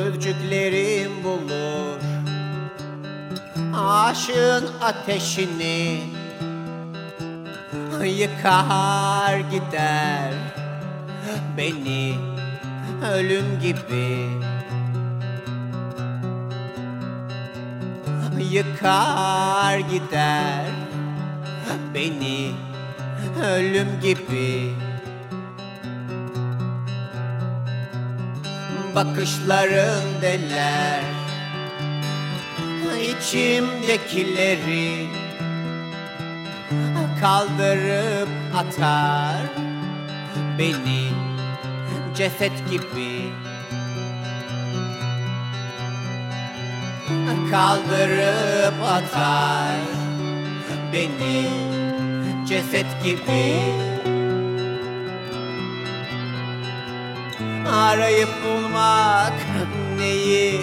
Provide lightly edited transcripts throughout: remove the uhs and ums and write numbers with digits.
Sözcüklerim bulur aşığın ateşini, yıkar gider beni ölüm gibi. Yıkar gider beni ölüm gibi. Bakışların deler içimdekileri, kaldırıp atar beni ceset gibi. Kaldırıp atar beni ceset gibi. Arayıp bulmak neyi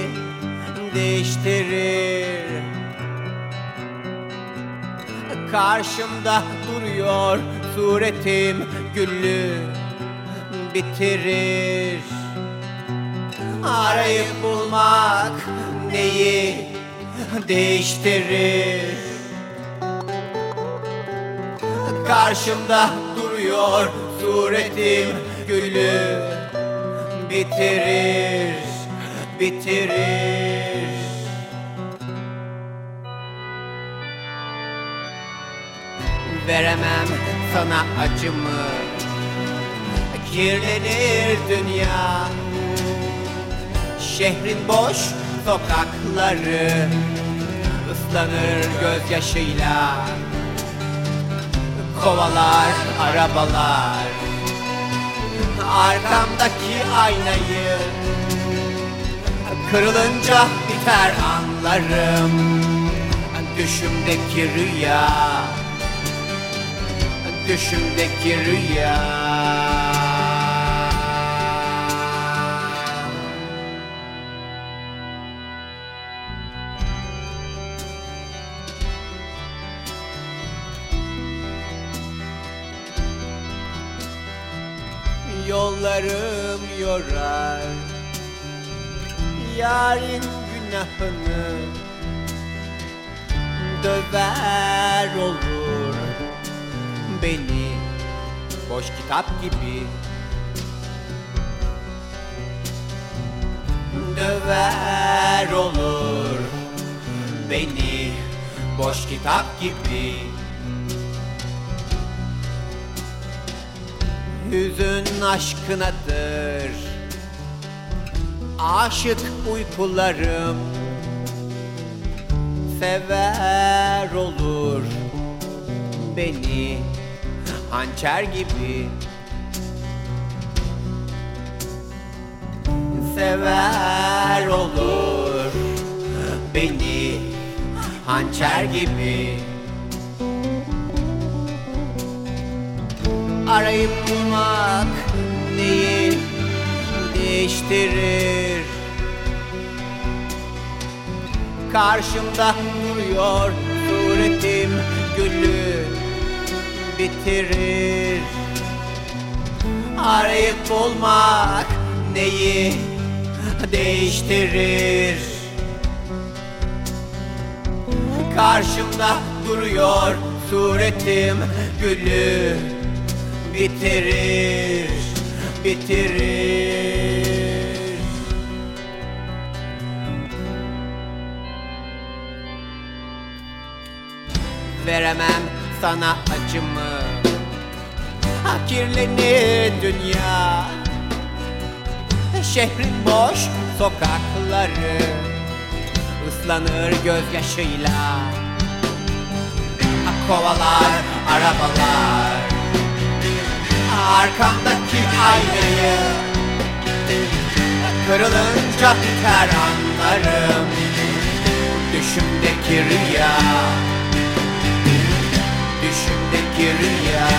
değiştirir? Karşımda duruyor suretim, güllü bitirir. Arayıp bulmak neyi değiştirir? Karşımda duruyor suretim, güllü bitirir, bitirir. Veremem sana acımı, kirlenir dünya. Şehrin boş sokakları ıslanır gözyaşıyla. Kovalar arabalar arkamdaki aynayı, kırılınca biter anlarım. Düşümdeki rüya, düşümdeki rüya. Yollarım yorar yarın günahını, döver olur beni boş kitap gibi. Döver olur beni boş kitap gibi. Hüzün aşkınadır aşık uykularım, sever olur beni hançer gibi. Sever olur beni hançer gibi. Arayıp bulmak neyi değiştirir? Karşımda duruyor suretim, güllü bitirir. Arayıp bulmak neyi değiştirir? Karşımda duruyor suretim, güllü bitirir, bitirir. Veremem sana acımı, kirlenir dünya. Şehrin boş sokakları ıslanır gözyaşıyla. Kovalar arabalar arkamdaki aynayı, kırılınca biter anlarım. Düşümdeki rüya, düşümdeki rüya.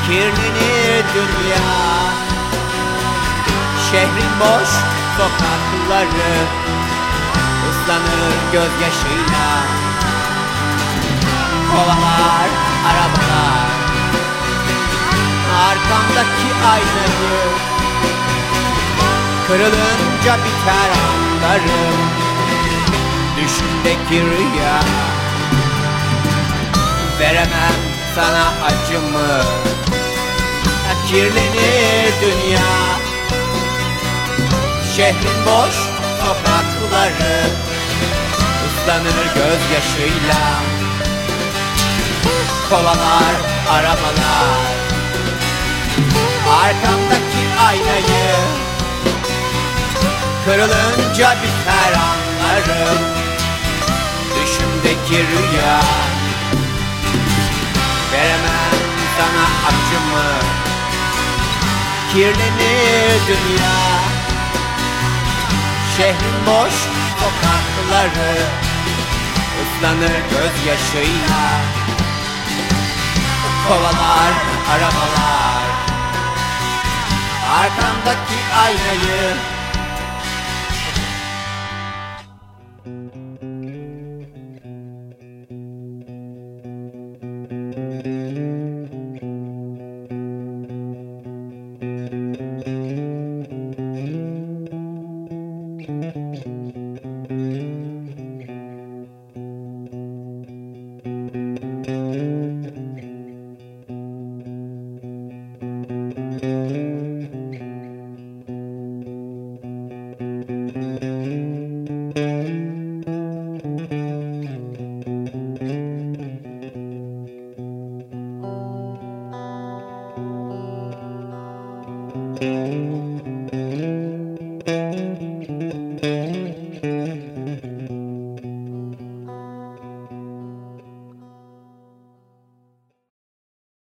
Kirlenir dünya, şehrin boş sokakları ıslanır gözyaşıyla. Kovalar arabalar arkamdaki aynayı, kırılınca biter anlarım düşümdeki rüya. Veremem sana acımı, kirlenir dünya. Şehrin boş sokakları ıslanır gözyaşıyla. Kovalar arabalar arkamdaki aynayı, kırılınca biter anlarım düşümdeki rüya. Veremem sana acımı, kirlenir dünya. Şehrin boş sokakları ıslanır gözyaşıyla. Kovalar arabalar arkamdaki aynayı. Música